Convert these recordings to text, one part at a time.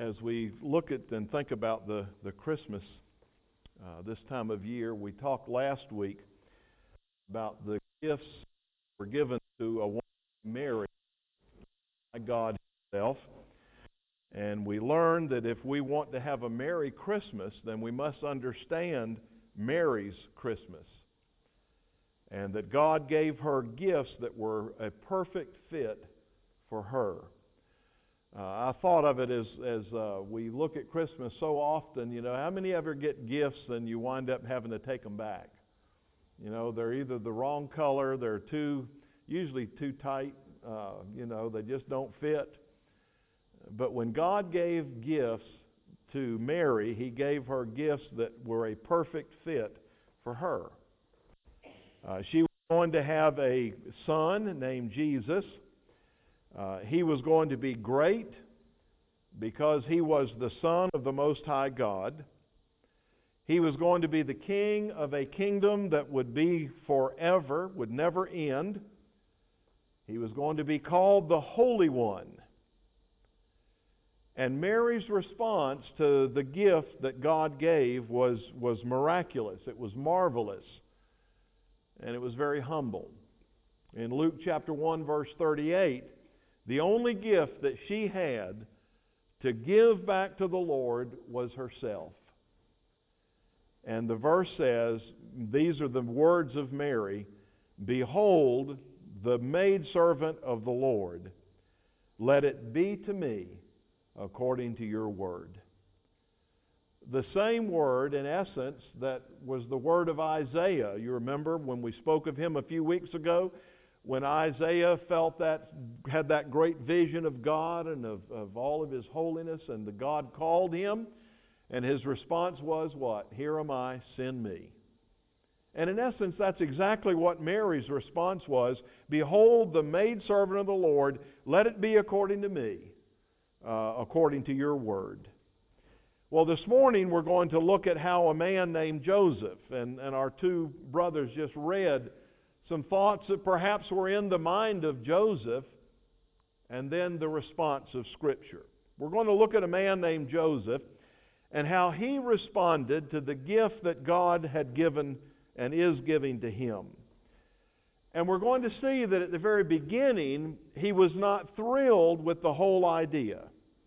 as we look at and think about the Christmas this time of year, we talked last week about the gifts that were given to a woman, Mary, by God Himself. And we learned that if we want to have a Merry Christmas, then we must understand Mary's Christmas. And that God gave her gifts that were a perfect fit for her. I thought of it as we look at Christmas so often, how many ever get gifts and you wind up having to take them back? They're either the wrong color, they're usually too tight, they just don't fit. But when God gave gifts to Mary, He gave her gifts that were a perfect fit for her. She was going to have a son named Jesus. He was going to be great because He was the Son of the Most High God. He was going to be the king of a kingdom that would be forever, would never end. He was going to be called the Holy One. And Mary's response to the gift that God gave was miraculous. It was marvelous. And it was very humble. In Luke chapter 1, verse 38, the only gift that she had to give back to the Lord was herself. And the verse says, these are the words of Mary, "Behold, the maidservant of the Lord. Let it be to me according to your word." The same word, in essence, that was the word of Isaiah. You remember when we spoke of him a few weeks ago? When Isaiah had that great vision of God and of all of His holiness, and the God called him, and his response was what? "Here am I, send me." And in essence, that's exactly what Mary's response was. "Behold, the maidservant of the Lord, let it be according to me, according to your word." Well, this morning we're going to look at how a man named Joseph, and our two brothers just read some thoughts that perhaps were in the mind of Joseph, and then the response of Scripture. We're going to look at a man named Joseph and how he responded to the gift that God had given and is giving to him. And we're going to see that at the very beginning, he was not thrilled with the whole idea.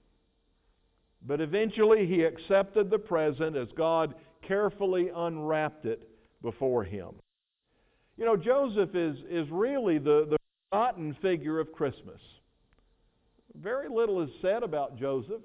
But eventually he accepted the present as God carefully unwrapped it before him. Joseph is really the forgotten figure of Christmas. Very little is said about Joseph.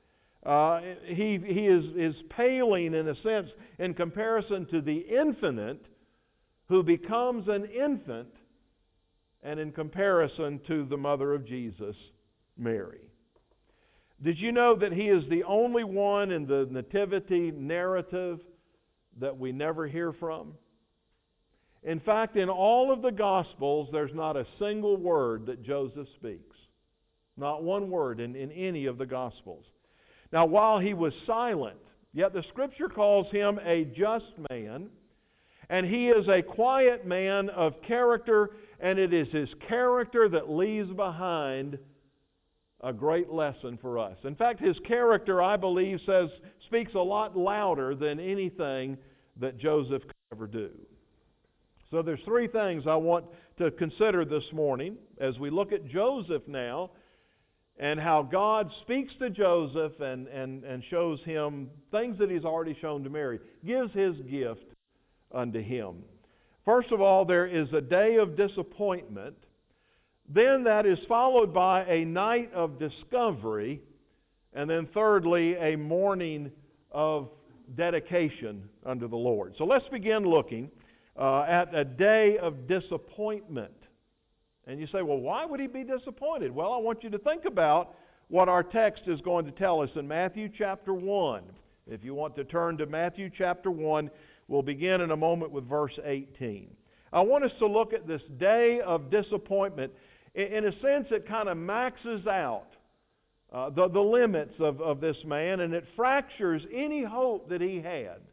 He is paling, in a sense, in comparison to the infinite who becomes an infant, and in comparison to the mother of Jesus, Mary. Did you know that he is the only one in the nativity narrative that we never hear from? In fact, in all of the Gospels, there's not a single word that Joseph speaks. Not one word in any of the Gospels. Now, while he was silent, yet the Scripture calls him a just man, and he is a quiet man of character, and it is his character that leaves behind a great lesson for us. In fact, his character, I believe, speaks a lot louder than anything that Joseph could ever do. So there's three things I want to consider this morning as we look at Joseph now, and how God speaks to Joseph and shows him things that He's already shown to Mary, gives His gift unto him. First of all, there is a day of disappointment. Then that is followed by a night of discovery. And then thirdly, a morning of dedication unto the Lord. So let's begin looking at a day of disappointment. And you say, well, why would he be disappointed? Well, I want you to think about what our text is going to tell us in Matthew chapter 1. If you want to turn to Matthew chapter 1, we'll begin in a moment with verse 18. I want us to look at this day of disappointment. In a sense, it kind of maxes out the limits of this man, and it fractures any hope that he had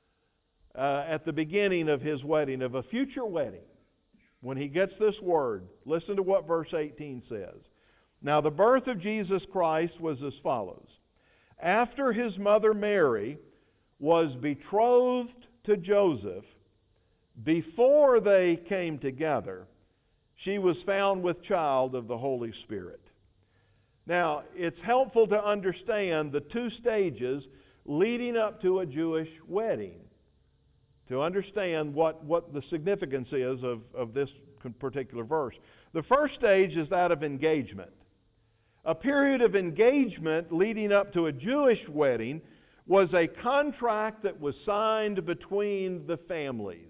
at the beginning of his wedding, of a future wedding. When he gets this word, listen to what verse 18 says. Now the birth of Jesus Christ was as follows. after his mother Mary was betrothed to Joseph, before they came together, she was found with child of the Holy Spirit. Now, it's helpful to understand the two stages leading up to a Jewish wedding, to understand what the significance is of this particular verse. The first stage is that of engagement. A period of engagement leading up to a Jewish wedding was a contract that was signed between the families.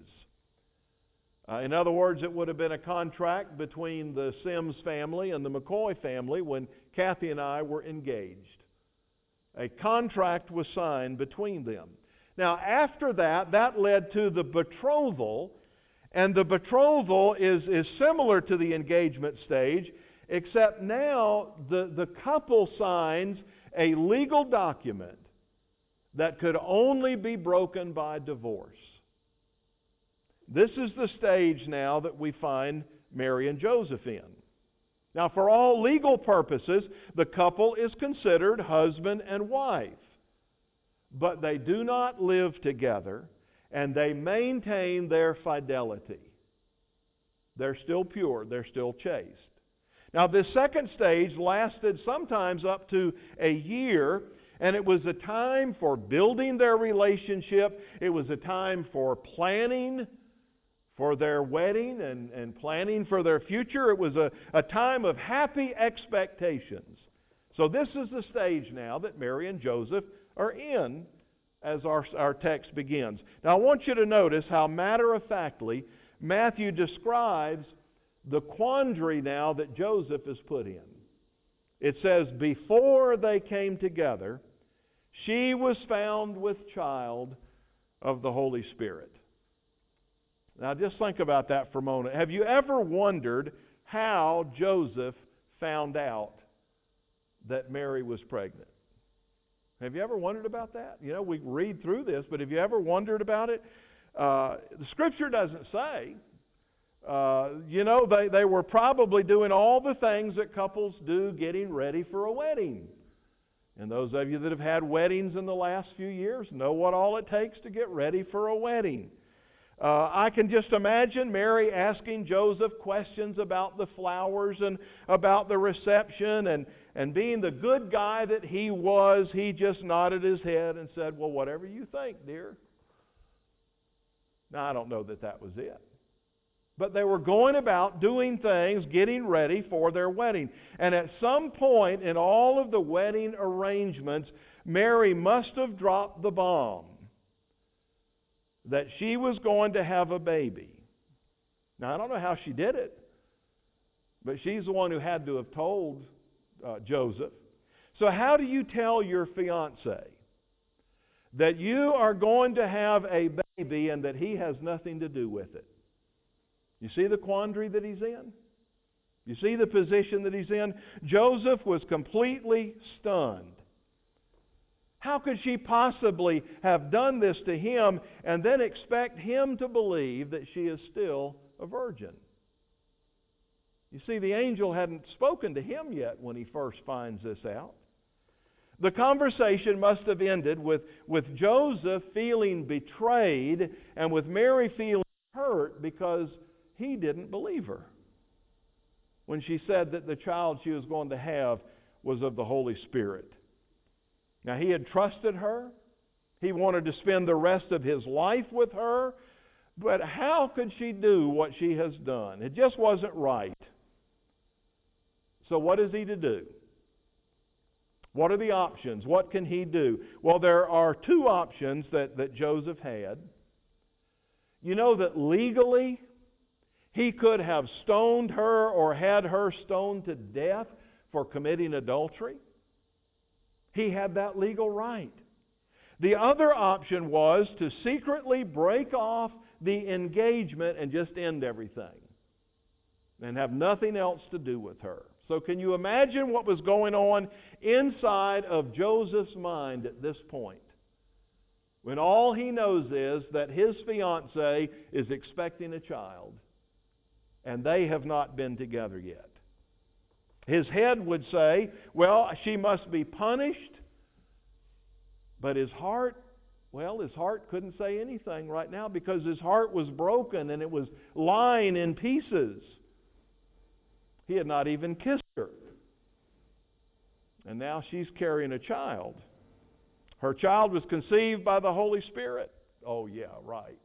In other words, it would have been a contract between the Sims family and the McCoy family when Kathy and I were engaged. A contract was signed between them. Now, after that, that led to the betrothal, and the betrothal is similar to the engagement stage, except now the couple signs a legal document that could only be broken by divorce. This is the stage now that we find Mary and Joseph in. Now, for all legal purposes, the couple is considered husband and wife. But they do not live together, and they maintain their fidelity. They're still pure. They're still chaste. Now, this second stage lasted sometimes up to a year, and it was a time for building their relationship. It was a time for planning for their wedding and planning for their future. It was a time of happy expectations. So this is the stage now that Mary and Joseph are in as our text begins. Now I want you to notice how matter-of-factly Matthew describes the quandary now that Joseph is put in. It says, before they came together, she was found with child of the Holy Spirit. Now just think about that for a moment. Have you ever wondered how Joseph found out that Mary was pregnant? Have you ever wondered about that? You know, we read through this, but have you ever wondered about it? The Scripture doesn't say. They were probably doing all the things that couples do getting ready for a wedding. And those of you that have had weddings in the last few years know what all it takes to get ready for a wedding. I can just imagine Mary asking Joseph questions about the flowers and about the reception, and being the good guy that he was, he just nodded his head and said, well, whatever you think, dear. Now, I don't know that was it. But they were going about doing things, getting ready for their wedding. And at some point in all of the wedding arrangements, Mary must have dropped the bomb that she was going to have a baby. Now, I don't know how she did it, but she's the one who had to have told Joseph. So how do you tell your fiancé that you are going to have a baby and that he has nothing to do with it? You see the quandary that he's in? You see the position that he's in? Joseph was completely stunned. How could she possibly have done this to him and then expect him to believe that she is still a virgin? You see, the angel hadn't spoken to him yet when he first finds this out. The conversation must have ended with Joseph feeling betrayed and with Mary feeling hurt because he didn't believe her when she said that the child she was going to have was of the Holy Spirit. Now, he had trusted her. He wanted to spend the rest of his life with her. But how could she do what she has done? It just wasn't right. So what is he to do? What are the options? What can he do? Well, there are two options that Joseph had. You know that legally he could have stoned her or had her stoned to death for committing adultery. He had that legal right. The other option was to secretly break off the engagement and just end everything and have nothing else to do with her. So can you imagine what was going on inside of Joseph's mind at this point, when all he knows is that his fiancée is expecting a child and they have not been together yet? His head would say, well, she must be punished But his heart couldn't say anything right now because his heart was broken and it was lying in pieces. He had not even kissed her. And now she's carrying a child. Her child was conceived by the Holy Spirit. Oh, yeah, right.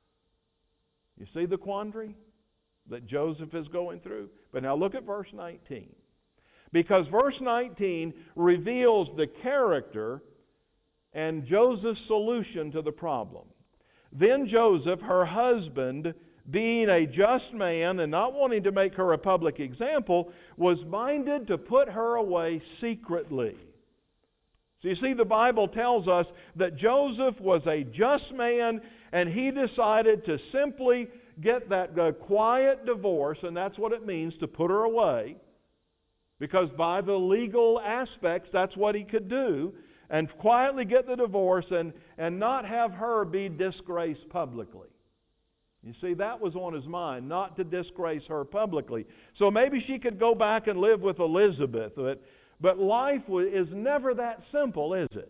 You see the quandary that Joseph is going through? But now look at verse 19. Because verse 19 reveals the character and Joseph's solution to the problem. Then Joseph, her husband, being a just man and not wanting to make her a public example, was minded to put her away secretly. So you see, the Bible tells us that Joseph was a just man, and he decided to simply get that quiet divorce, and that's what it means to put her away, because by the legal aspects, that's what he could do, and quietly get the divorce and not have her be disgraced publicly. You see, that was on his mind, not to disgrace her publicly. So maybe she could go back and live with Elizabeth, but life is never that simple, is it?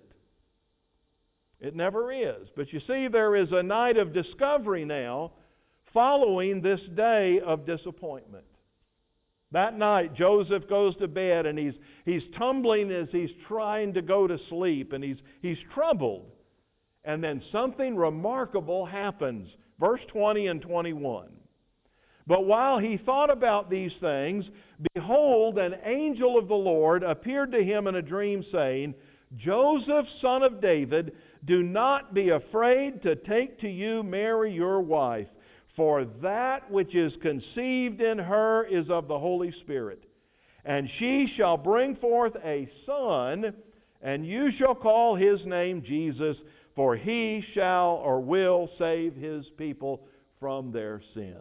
It never is. But you see, there is a night of discovery now following this day of disappointment. That night, Joseph goes to bed and he's tumbling as he's trying to go to sleep, and he's troubled. And then something remarkable happens. Verse 20 and 21. But while he thought about these things, behold, an angel of the Lord appeared to him in a dream, saying, Joseph, son of David, do not be afraid to take to you Mary your wife, for that which is conceived in her is of the Holy Spirit. And she shall bring forth a son, and you shall call his name Jesus, for he shall or will save his people from their sins.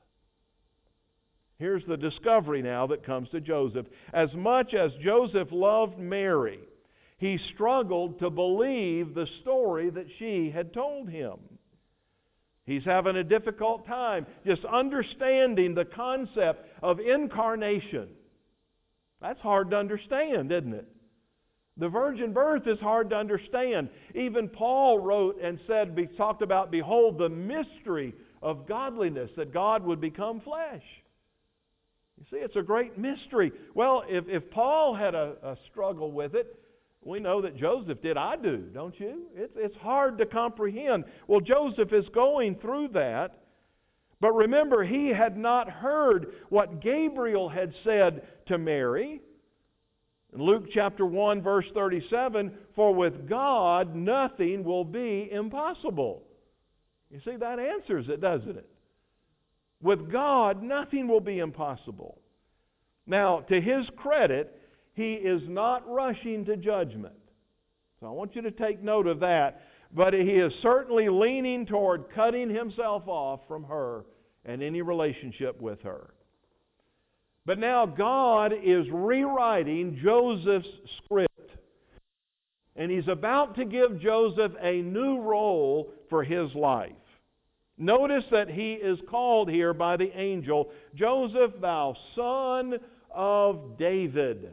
Here's the discovery now that comes to Joseph. As much as Joseph loved Mary, he struggled to believe the story that she had told him. He's having a difficult time just understanding the concept of incarnation. That's hard to understand, isn't it? The virgin birth is hard to understand. Even Paul wrote and talked about, behold, the mystery of godliness, that God would become flesh. You see, it's a great mystery. Well, if Paul had a struggle with it, we know that Joseph did. I do, don't you? It's hard to comprehend. Well, Joseph is going through that. But remember, he had not heard what Gabriel had said to Mary. In Luke chapter 1, verse 37, for with God nothing will be impossible. You see, that answers it, doesn't it? With God, nothing will be impossible. Now, to his credit, he is not rushing to judgment. So I want you to take note of that. But he is certainly leaning toward cutting himself off from her and any relationship with her. But now God is rewriting Joseph's script. And he's about to give Joseph a new role for his life. Notice that he is called here by the angel, Joseph, thou son of David.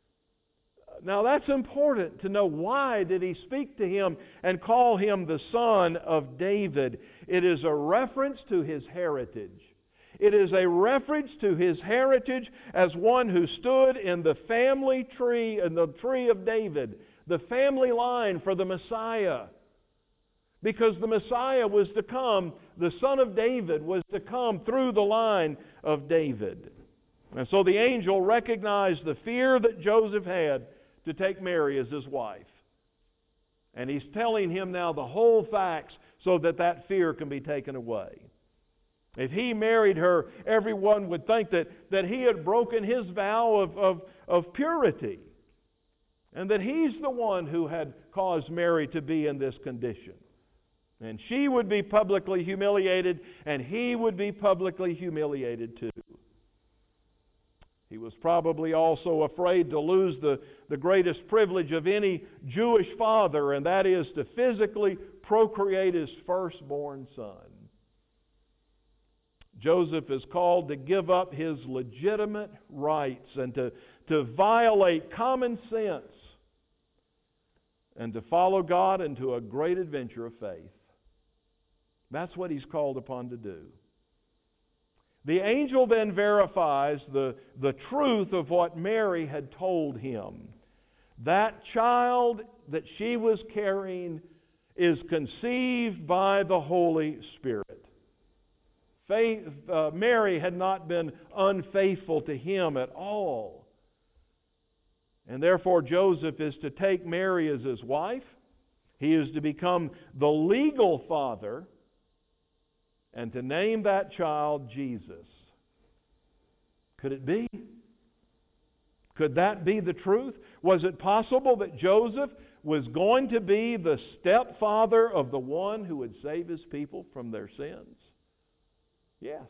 Now that's important to know. Why did he speak to him and call him the son of David? It is a reference to his heritage. It is a reference to his heritage as one who stood in the family tree, in the tree of David, the family line for the Messiah. Because the Messiah was to come, the son of David was to come through the line of David. And so the angel recognized the fear that Joseph had to take Mary as his wife. And he's telling him now the whole facts so that fear can be taken away. If he married her, everyone would think that he had broken his vow of purity. And that he's the one who had caused Mary to be in this condition. And she would be publicly humiliated, and he would be publicly humiliated too. He was probably also afraid to lose the greatest privilege of any Jewish father, and that is to physically procreate his firstborn son. Joseph is called to give up his legitimate rights and to violate common sense and to follow God into a great adventure of faith. That's what he's called upon to do. The angel then verifies the truth of what Mary had told him. That child that she was carrying is conceived by the Holy Spirit. Mary had not been unfaithful to him at all. And therefore Joseph is to take Mary as his wife. He is to become the legal father and to name that child Jesus. Could it be? Could that be the truth? Was it possible that Joseph was going to be the stepfather of the one who would save his people from their sins? Yes.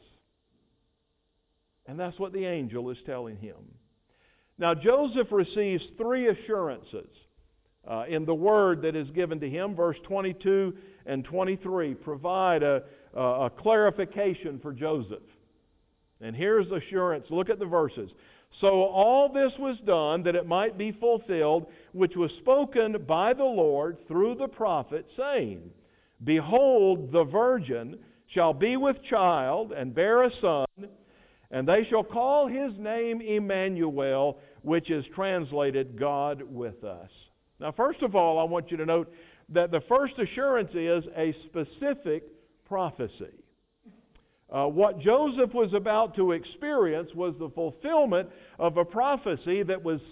And that's what the angel is telling him. Now Joseph receives three assurances in the word that is given to him. Verse 22 and 23 provide a clarification for Joseph. And here's the assurance. Look at the verses. So all this was done that it might be fulfilled, which was spoken by the Lord through the prophet, saying, Behold, the virgin shall be with child and bear a son, and they shall call his name Emmanuel, which is translated God with us. Now, first of all, I want you to note that the first assurance is a specific prophecy. What Joseph was about to experience was the fulfillment of a prophecy that was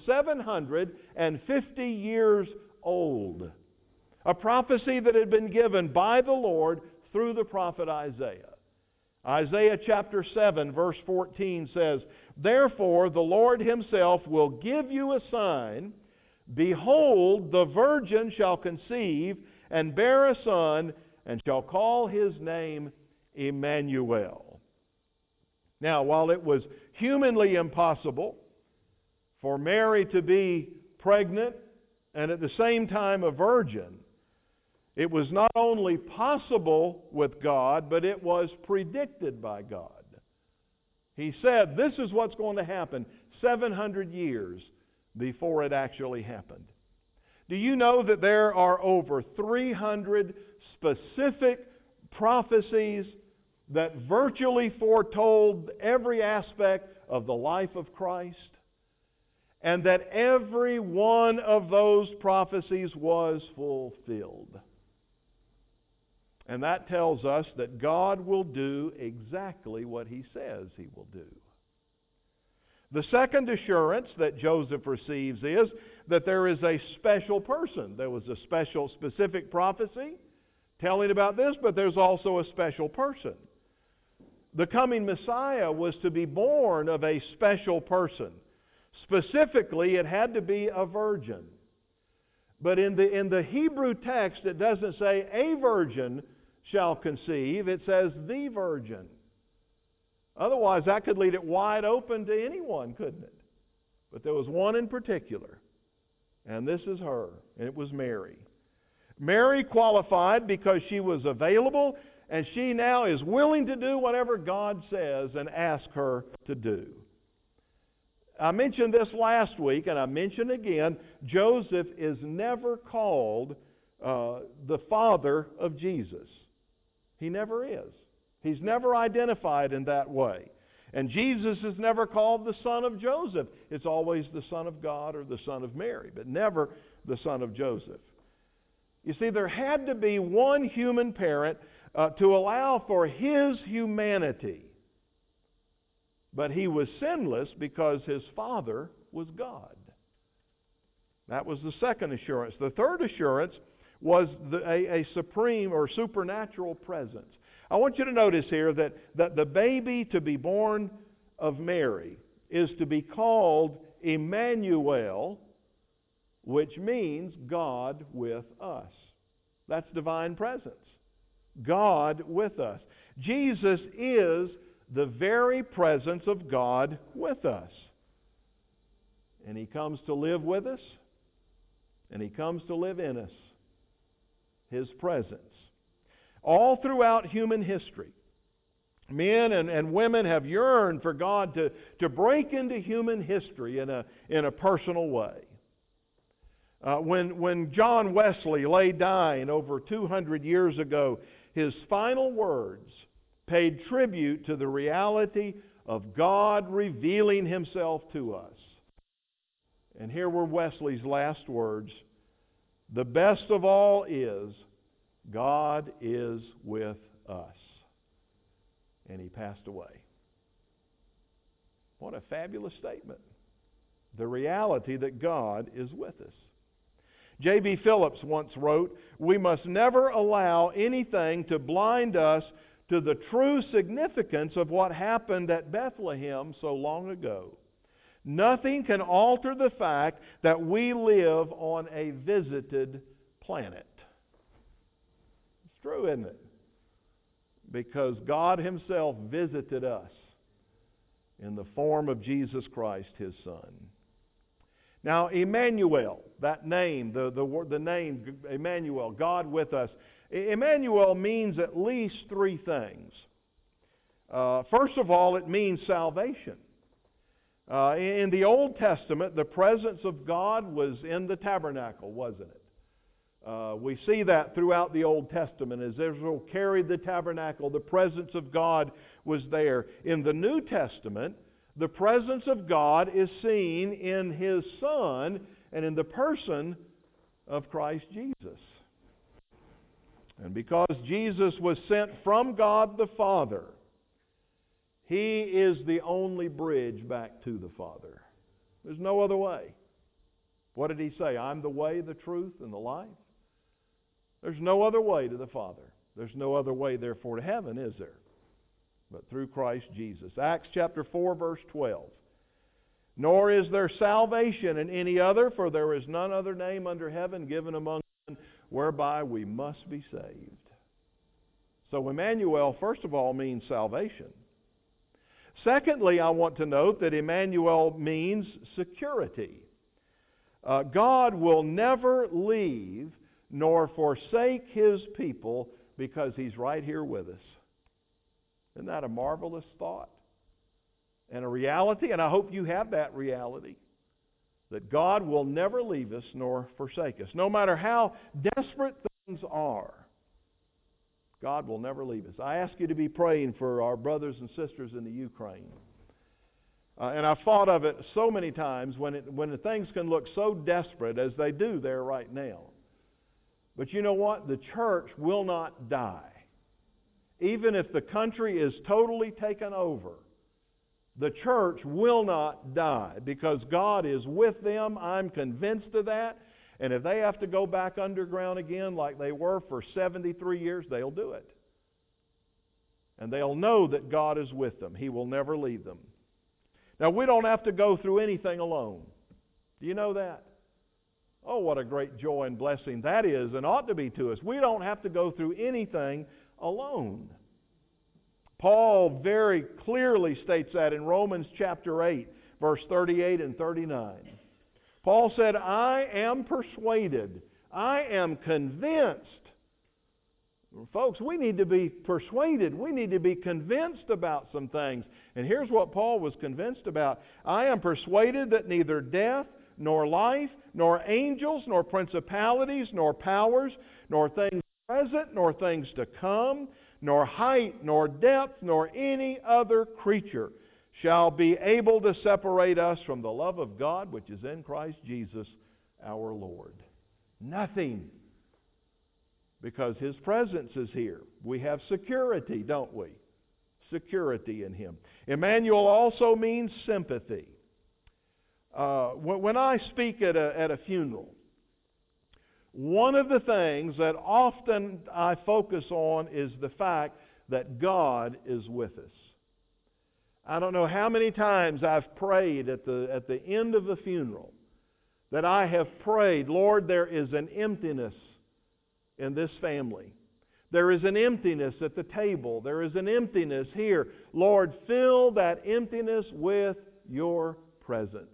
750 years old. A prophecy that had been given by the Lord through the prophet Isaiah. Isaiah chapter 7 verse 14 says, Therefore the Lord himself will give you a sign. Behold, the virgin shall conceive and bear a son, and shall call his name Emmanuel. Now, while it was humanly impossible for Mary to be pregnant and at the same time a virgin, it was not only possible with God, but it was predicted by God. He said, this is what's going to happen 700 years before it actually happened. Do you know that there are over 300 specific prophecies that virtually foretold every aspect of the life of Christ? And that every one of those prophecies was fulfilled. And that tells us that God will do exactly what He says He will do. The second assurance that Joseph receives is that there is a special person. There was a specific prophecy telling about this, but there's also a special person. The coming Messiah was to be born of a special person. Specifically, it had to be a virgin. But in the Hebrew text, it doesn't say a virgin shall conceive. It says the virgin. Otherwise, that could leave it wide open to anyone, couldn't it? But there was one in particular. And this is her. And it was Mary. Mary qualified because she was available, and she now is willing to do whatever God says and asks her to do. I mentioned this last week, and I mention again, Joseph is never called the father of Jesus. He never is. He's never identified in that way. And Jesus is never called the son of Joseph. It's always the son of God or the son of Mary, but never the son of Joseph. You see, there had to be one human parent to allow for his humanity. But he was sinless because his Father was God. That was the second assurance. The third assurance was a supreme or supernatural presence. I want you to notice here that the baby to be born of Mary is to be called Emmanuel, which means God with us. That's divine presence. God with us. Jesus is the very presence of God with us. And He comes to live with us, and He comes to live in us. His presence. All throughout human history, men and women have yearned for God to break into human history in a personal way. When John Wesley lay dying over 200 years ago, his final words paid tribute to the reality of God revealing Himself to us. And here were Wesley's last words: "The best of all is, God is with us." And he passed away. What a fabulous statement. The reality that God is with us. J.B. Phillips once wrote, "We must never allow anything to blind us to the true significance of what happened at Bethlehem so long ago. Nothing can alter the fact that we live on a visited planet." It's true, isn't it? Because God Himself visited us in the form of Jesus Christ, His Son. Now, Emmanuel, that name, the name Emmanuel, God with us. Emmanuel means at least three things. First of all, it means salvation. In the Old Testament, the presence of God was in the tabernacle, wasn't it? We see that throughout the Old Testament. As Israel carried the tabernacle, the presence of God was there. In the New Testament, the presence of God is seen in His Son and in the person of Christ Jesus. And because Jesus was sent from God the Father, He is the only bridge back to the Father. There's no other way. What did He say? "I'm the way, the truth, and the life." There's no other way to the Father. There's no other way, therefore, to heaven, is there? But through Christ Jesus. Acts chapter 4, verse 12. "Nor is there salvation in any other, for there is none other name under heaven given among men whereby we must be saved." So Emmanuel, first of all, means salvation. Secondly, I want to note that Emmanuel means security. God will never leave nor forsake His people because He's right here with us. Isn't that a marvelous thought? And a reality, and I hope you have that reality, that God will never leave us nor forsake us. No matter how desperate things are, God will never leave us. I ask you to be praying for our brothers and sisters in the Ukraine. And I've thought of it so many times when things can look so desperate as they do there right now. But you know what? The church will not die. Even if the country is totally taken over, the church will not die because God is with them. I'm convinced of that. And if they have to go back underground again like they were for 73 years, they'll do it. And they'll know that God is with them. He will never leave them. Now, we don't have to go through anything alone. Do you know that? Oh, what a great joy and blessing that is and ought to be to us. We don't have to go through anything alone. Paul very clearly states that in Romans chapter 8, verse 38 and 39. Paul said, "I am persuaded, I am convinced." Folks, we need to be persuaded. We need to be convinced about some things. And here's what Paul was convinced about. "I am persuaded that neither death, nor life, nor angels, nor principalities, nor powers, nor things present, nor things to come, nor height, nor depth, nor any other creature shall be able to separate us from the love of God which is in Christ Jesus our Lord." Nothing. Because His presence is here. We have security, don't we? Security in Him. Emmanuel also means sympathy. When I speak at a funeral, one of the things that often I focus on is the fact that God is with us. I don't know how many times I've prayed at the end of the funeral that I have prayed, "Lord, there is an emptiness in this family. There is an emptiness at the table. There is an emptiness here. Lord, fill that emptiness with Your presence."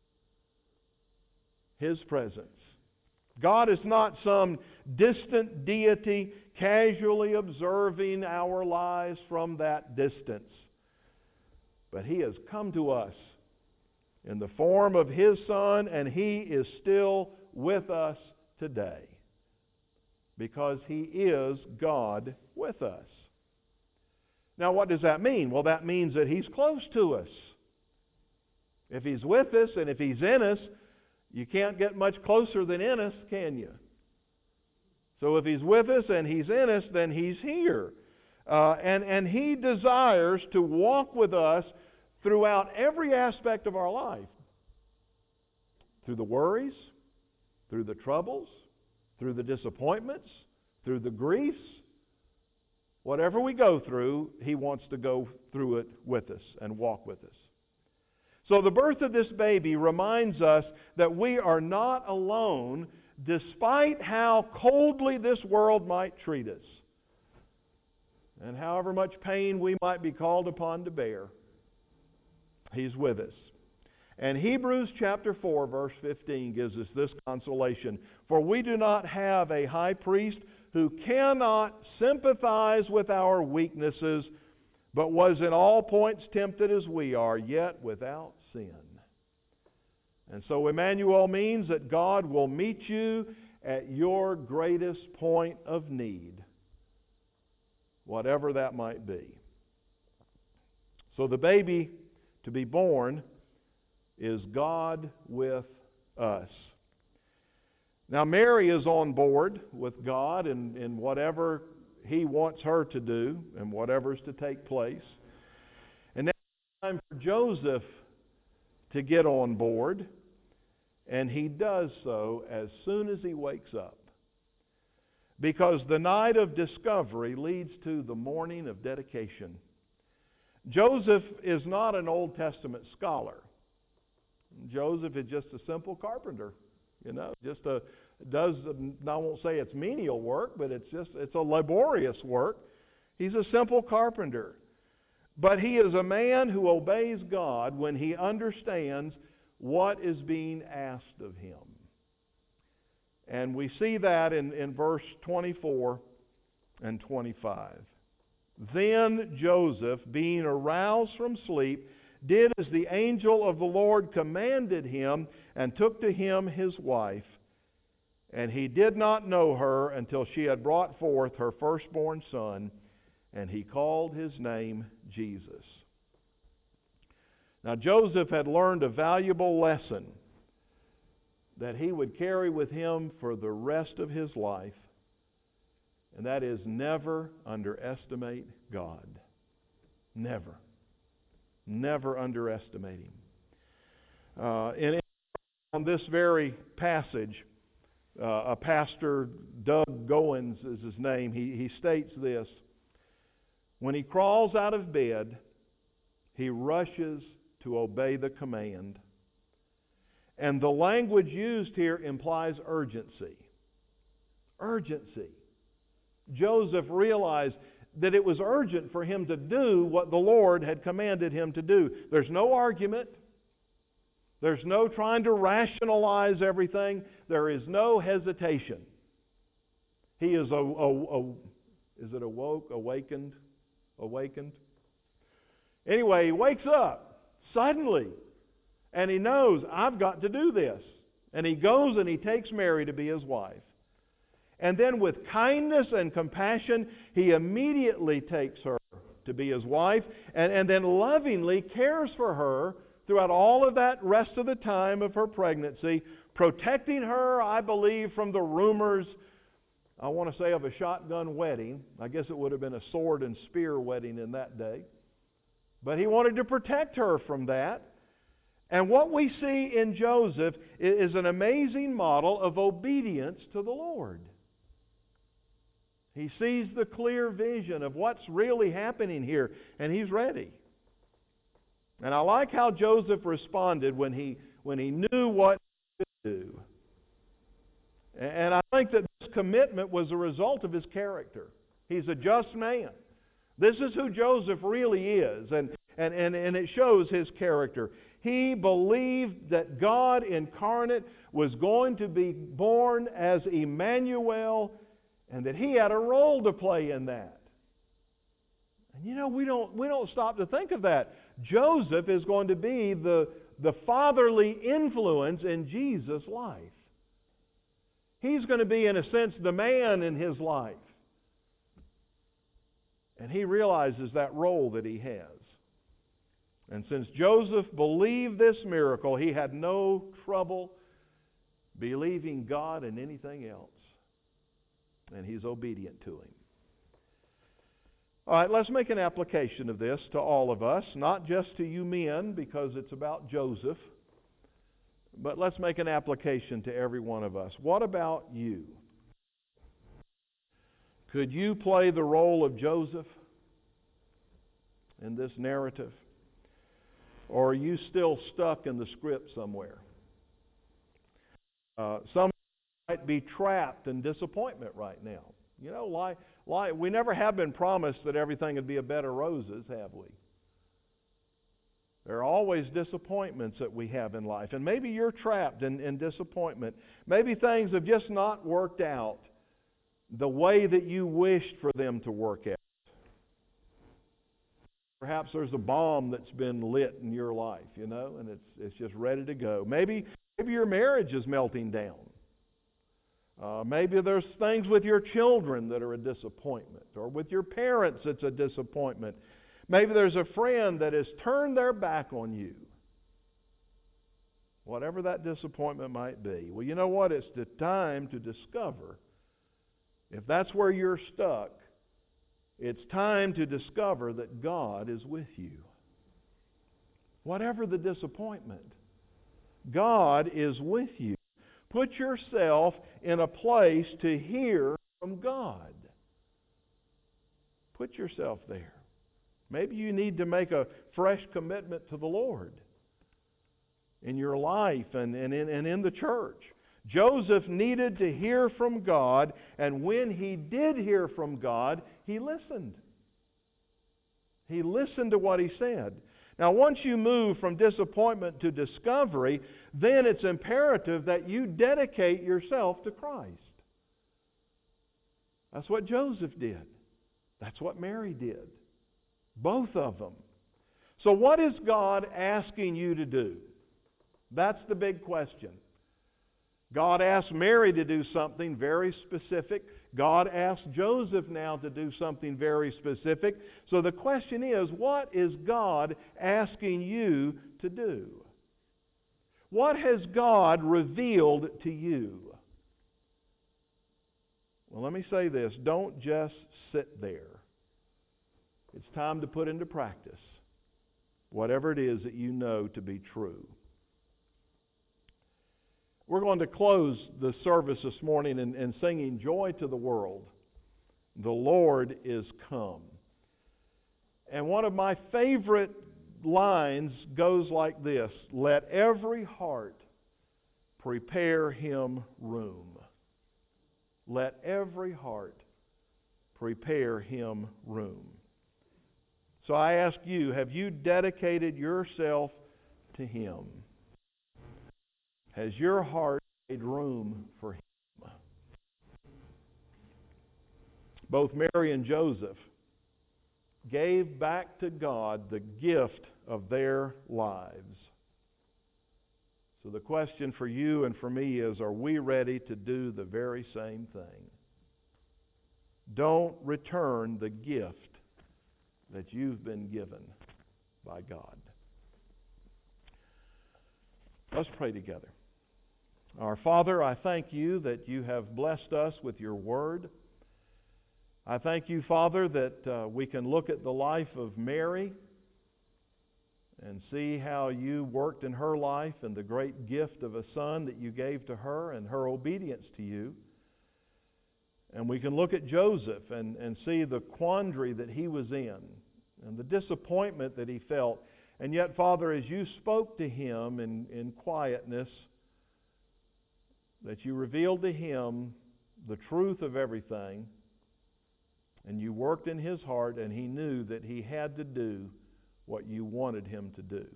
His presence. God is not some distant deity casually observing our lives from that distance. But He has come to us in the form of His Son, and He is still with us today. Because He is God with us. Now, what does that mean? Well, that means that He's close to us. If He's with us and if He's in us, you can't get much closer than in us, can you? So if He's with us and He's in us, then He's here. And He desires to walk with us throughout every aspect of our life. Through the worries, through the troubles, through the disappointments, through the griefs. Whatever we go through, He wants to go through it with us and walk with us. So the birth of this baby reminds us that we are not alone despite how coldly this world might treat us and however much pain we might be called upon to bear. He's with us. And Hebrews chapter 4 verse 15 gives us this consolation. For we do not have a high priest who cannot sympathize with our weaknesses, but was in all points tempted as we are, yet without sin. And so Emmanuel means that God will meet you at your greatest point of need, whatever that might be. So the baby to be born is God with us. Now Mary is on board with God in whatever He wants her to do and whatever's to take place. And now it's time for Joseph to get on board, and he does so as soon as he wakes up. Because the night of discovery leads to the morning of dedication. Joseph is not an Old Testament scholar. Joseph is just a simple carpenter. I won't say it's menial work, but it's a laborious work. He's a simple carpenter. But he is a man who obeys God when he understands what is being asked of him. And we see that in verse 24 and 25. Then Joseph, being aroused from sleep, did as the angel of the Lord commanded him, and took to him his wife. And he did not know her until she had brought forth her firstborn son, and he called his name Jesus. Now Joseph had learned a valuable lesson that he would carry with him for the rest of his life, and that is never underestimate God. Never. Never underestimate Him. On this very passage, a pastor, Doug Goins is his name, he states this: when he crawls out of bed, he rushes to obey the command. And the language used here implies urgency. Urgency. Joseph realized that it was urgent for him to do what the Lord had commanded him to do. There's no argument. There's no trying to rationalize everything. There is no hesitation. He is awakened? Anyway, he wakes up suddenly. And he knows, I've got to do this. And he goes and he takes Mary to be his wife. And then with kindness and compassion, he immediately takes her to be his wife, and then lovingly cares for her throughout all of that rest of the time of her pregnancy, protecting her, I believe, from the rumors, I want to say, of a shotgun wedding. I guess it would have been a sword and spear wedding in that day. But he wanted to protect her from that. And what we see in Joseph is an amazing model of obedience to the Lord. He sees the clear vision of what's really happening here, and he's ready. And I like how Joseph responded when he knew what to do. And I think that this commitment was a result of his character. He's a just man. This is who Joseph really is, and it shows his character. He believed that God incarnate was going to be born as Emmanuel, and that he had a role to play in that. And we don't stop to think of that. Joseph is going to be the fatherly influence in Jesus' life. He's going to be, in a sense, the man in his life. And he realizes that role that he has. And since Joseph believed this miracle, he had no trouble believing God in anything else. And he's obedient to Him. All right, let's make an application of this to all of us, not just to you men because it's about Joseph, but let's make an application to every one of us. What about you? Could you play the role of Joseph in this narrative? Or are you still stuck in the script somewhere? Some might be trapped in disappointment right now. You know, we never have been promised that everything would be a bed of roses, have we? There are always disappointments that we have in life. And maybe you're trapped in disappointment. Maybe things have just not worked out the way that you wished for them to work out. Perhaps there's a bomb that's been lit in your life, you know, and it's just ready to go. Maybe your marriage is melting down. Maybe there's things with your children that are a disappointment, or with your parents it's a disappointment. Maybe there's a friend that has turned their back on you. Whatever that disappointment might be. Well, you know what? It's the time to discover. If that's where you're stuck, it's time to discover that God is with you. Whatever the disappointment, God is with you. Put yourself in a place to hear from God. Put yourself there. Maybe you need to make a fresh commitment to the Lord in your life and in the church. Joseph needed to hear from God, and when he did hear from God, he listened. He listened to what He said. Now, once you move from disappointment to discovery, then it's imperative that you dedicate yourself to Christ. That's what Joseph did. That's what Mary did. Both of them. So what is God asking you to do? That's the big question. God asked Mary to do something very specific. God asked Joseph now to do something very specific. So the question is, what is God asking you to do? What has God revealed to you? Well, let me say this. Don't just sit there. It's time to put into practice whatever it is that you know to be true. We're going to close the service this morning in singing Joy to the World. The Lord is come. And one of my favorite lines goes like this: let every heart prepare Him room. Let every heart prepare Him room. So I ask you, have you dedicated yourself to Him? Has your heart made room for Him? Both Mary and Joseph gave back to God the gift of their lives. So the question for you and for me is, are we ready to do the very same thing? Don't return the gift that you've been given by God. Let's pray together. Our Father, I thank You that You have blessed us with Your Word. I thank You, Father, that we can look at the life of Mary and see how You worked in her life and the great gift of a son that You gave to her and her obedience to You. And we can look at Joseph and see the quandary that he was in and the disappointment that he felt. And yet, Father, as You spoke to him in quietness, that You revealed to him the truth of everything, and You worked in his heart, and he knew that he had to do what You wanted him to do.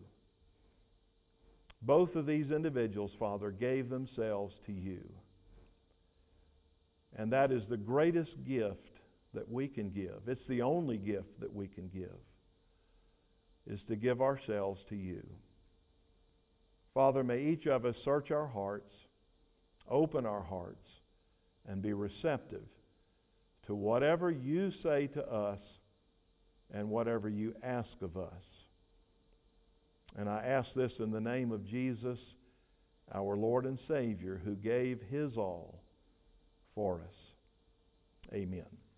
Both of these individuals, Father, gave themselves to You. And that is the greatest gift that we can give. It's the only gift that we can give, is to give ourselves to You. Father, may each of us search our hearts, open our hearts, and be receptive to whatever you say to us and whatever you ask of us. And I ask this in the name of Jesus, our Lord and Savior, who gave His all for us. Amen.